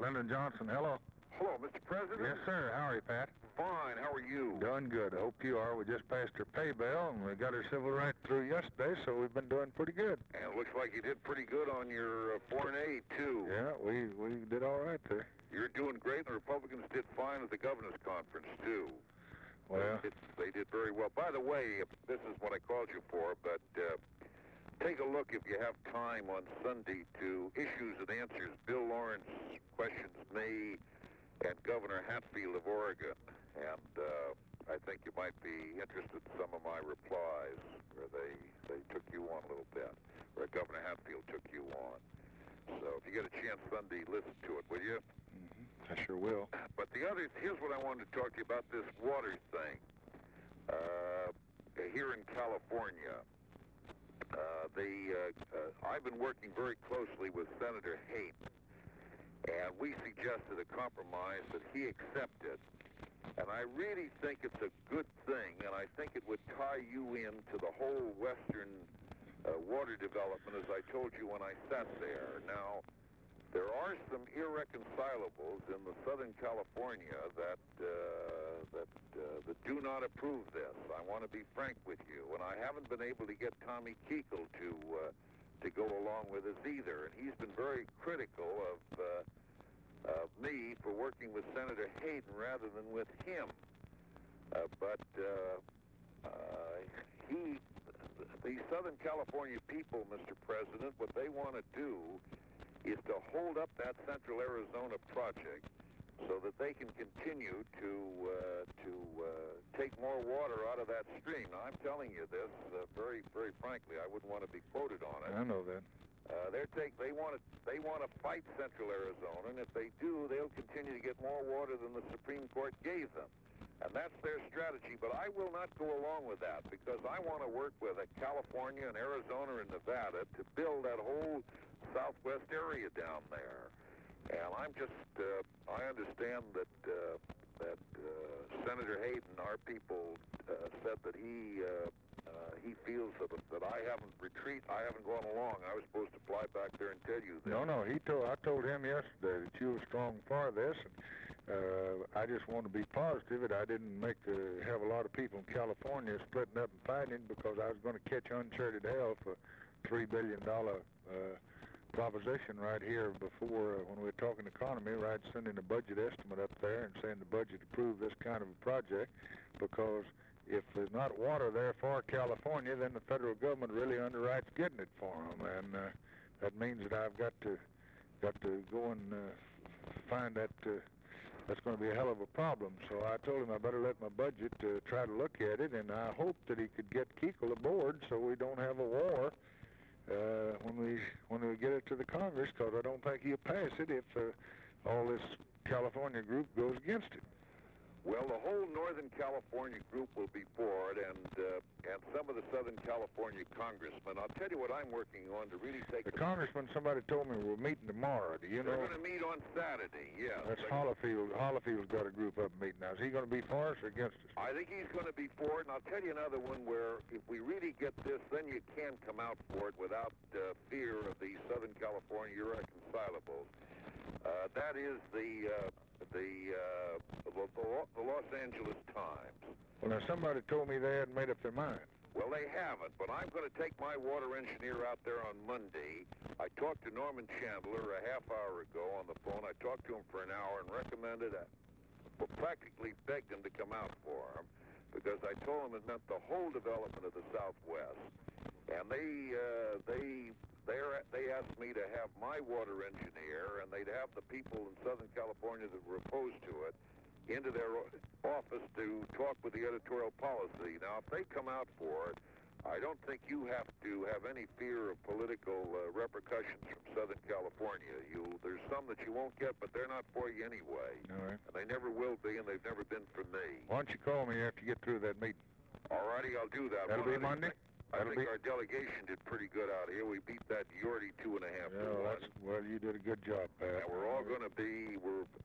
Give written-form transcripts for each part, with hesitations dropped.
Lyndon Johnson, hello. Hello, Mr. President. Yes, sir. How are you, Pat? Fine. How are you? Doing good. I hope you are. We just passed our pay bill, and we got our civil rights through yesterday, so we've been doing pretty good. And it looks like you did pretty good on your foreign aid, too. Yeah, we did all right there. You're doing great, and the Republicans did fine at the governor's conference, too. Well, they did very well. By the way, this is what I called you for, but take a look if you have time on Sunday to Issues and Answers. Bill Lawrence questions me and Governor Hatfield of Oregon, and I think you might be interested in some of my replies, where they took you on a little bit, where Governor Hatfield took you on. So if you get a chance Sunday, listen to it, will you? Mm-hmm. I sure will. But here's what I wanted to talk to you about, this water thing. Here in California, I've been working very closely with Senator Hayden, and we suggested a compromise that he accepted. And I really think it's a good thing, and I think it would tie you into the whole Western water development, as I told you when I sat there. Now, there are some irreconcilables in the Southern California that do not approve this. I want to be frank with you, and I haven't been able to get Tommy Kuechel to go along with us either. And he's been very critical of me for working with Senator Hayden rather than with him. The Southern California people, Mr. President, what they want to do is to hold up that Central Arizona project so that they can continue to take more water out of that stream. Now, I'm telling you this very, very frankly. I wouldn't want to be quoted on it. I know that. They want to fight Central Arizona, and if they do, they'll continue to get more water than the Supreme Court gave them. And that's their strategy, but I will not go along with that because I want to work with California and Arizona and Nevada to build that whole southwest area down there. And I'm just, I understand that Senator Hayden, our people, said that he feels that I haven't gone along. I was supposed to fly back there and tell you that. No, I told him yesterday that you were strong for this, and I just want to be positive that I didn't have a lot of people in California splitting up and fighting because I was going to catch uncharted hell for $3 billion proposition right here before when we were talking economy, right, sending a budget estimate up there and saying the budget approved this kind of a project, because if there's not water there for California, then the federal government really underwrites getting it for them, and that means that I've got to go and find that that's going to be a hell of a problem. So I told him I better let my budget try to look at it, and I hope that he could get Kuechel aboard so we don't have a war when we get it to the Congress, because I don't think he'll pass it if all this California group goes against it. Well, the whole Northern California group will be for it, and some of the Southern California congressmen. I'll tell you what I'm working on to really take the congressman. Somebody told me we're meeting tomorrow. Do you know? They're going to meet on Saturday. Yeah. That's Hollifield. Hollifield's got a group up meeting now. Is he going to be for us or against us? I think he's going to be for it, and I'll tell you another one where if we really get this, then you can come out for it without fear of the Southern California irreconcilables. That is the Los Angeles Times. Well, now somebody told me they hadn't made up their mind. Well, they haven't, but I'm going to take my water engineer out there on Monday. I talked to Norman Chandler a half hour ago on the phone. I talked to him for an hour and recommended, practically begged him to come out for him, because I told him it meant the whole development of the Southwest. And they asked me to have my water engineer, and they'd have the people in Southern California that were opposed to it into their office to talk with the editorial policy. Now, if they come out for it, I don't think you have to have any fear of political repercussions from Southern California. There's some that you won't get, but they're not for you anyway. All right. And they never will be, and they've never been for me. Why don't you call me after you get through that meeting? All righty, I'll do that. That'll be Monday? I think our delegation did pretty good out here. We beat that Yorty 2.5 to 1. Well, you did a good job, Pat. And we're all going to be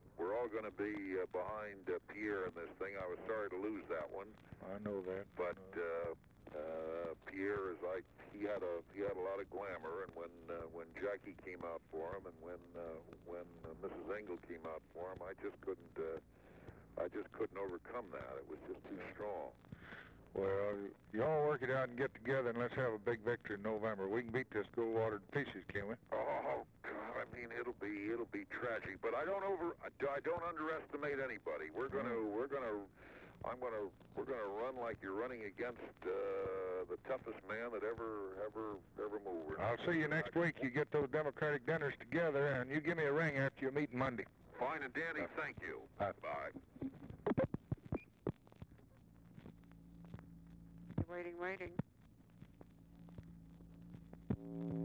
behind Pierre in this thing. I was sorry to lose that one. I know that. But Pierre is like he had a lot of glamour, and when Jackie came out for him, and when Mrs. Engel came storm. I just couldn't overcome that. It was just too strong. Well, you all work it out and get together, and let's have a big victory in November. We can beat this Goldwater to pieces, can we? Oh God, I mean it'll be tragic, but I don't underestimate anybody. We're gonna run like you're running against the toughest man that ever moved. I'll see you next week. You get those Democratic dinners together, and you give me a ring after your meeting Monday. Fine, and Danny, thank you. Bye. Bye. Waiting.